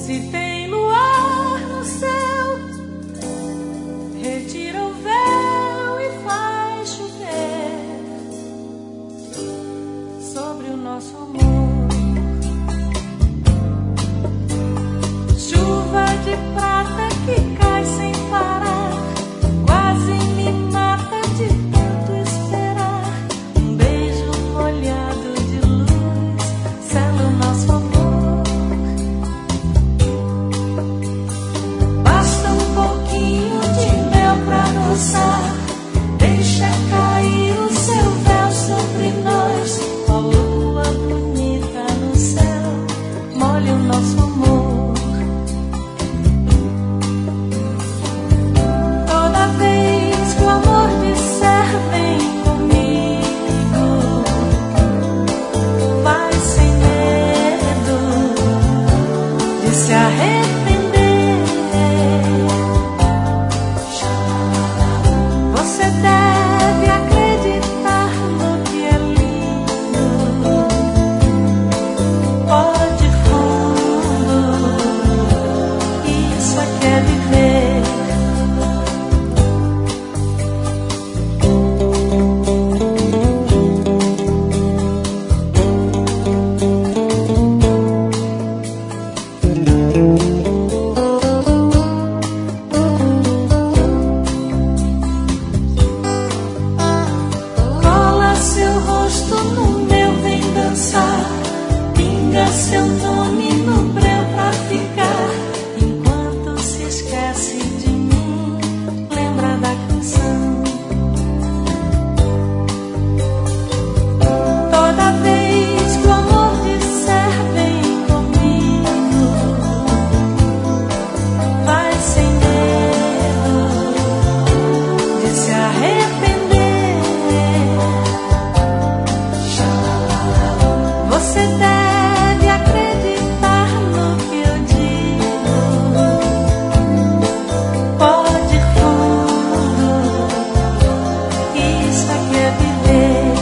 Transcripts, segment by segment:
Se tem luar no céu, retira o véu e faz chover sobre o nosso amor. Chuva de prata que cai sem parar, quase me mata de tanto esperar. Um beijo molhado de luz sela o nosso amor. Basta um pouquinho de mel pra adoçar, deixa cair o seu véu sobre nós. Ó lua bonita no céu, molha o nosso amor. Toda vez que o amor disser vem comigo, vai sem medo de se arrepender. Você deve acreditar no que é lindo. Pode fundo, isso aqui é viver. Cola seu rosto no meu, vem dançar. Pinga seu nome no breu pra ficar. Enquanto se esquece de mim, lembra da canção. Toda vez que o amor disser vem comigo, vai sem medo de se arrepender. Você deve acreditar no que eu digo. Pode ir fundo, isso aqui é viver.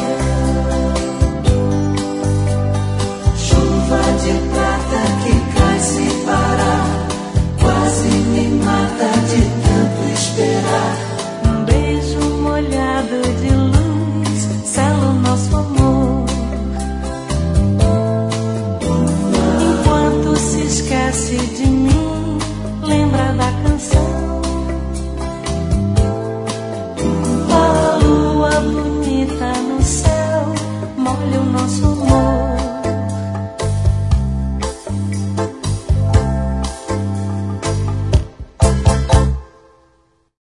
Chuva de prata que cai sem parar, quase me mata de tanto esperar. Um beijo molhado de luz sela o nosso amor. Enquanto se esquece de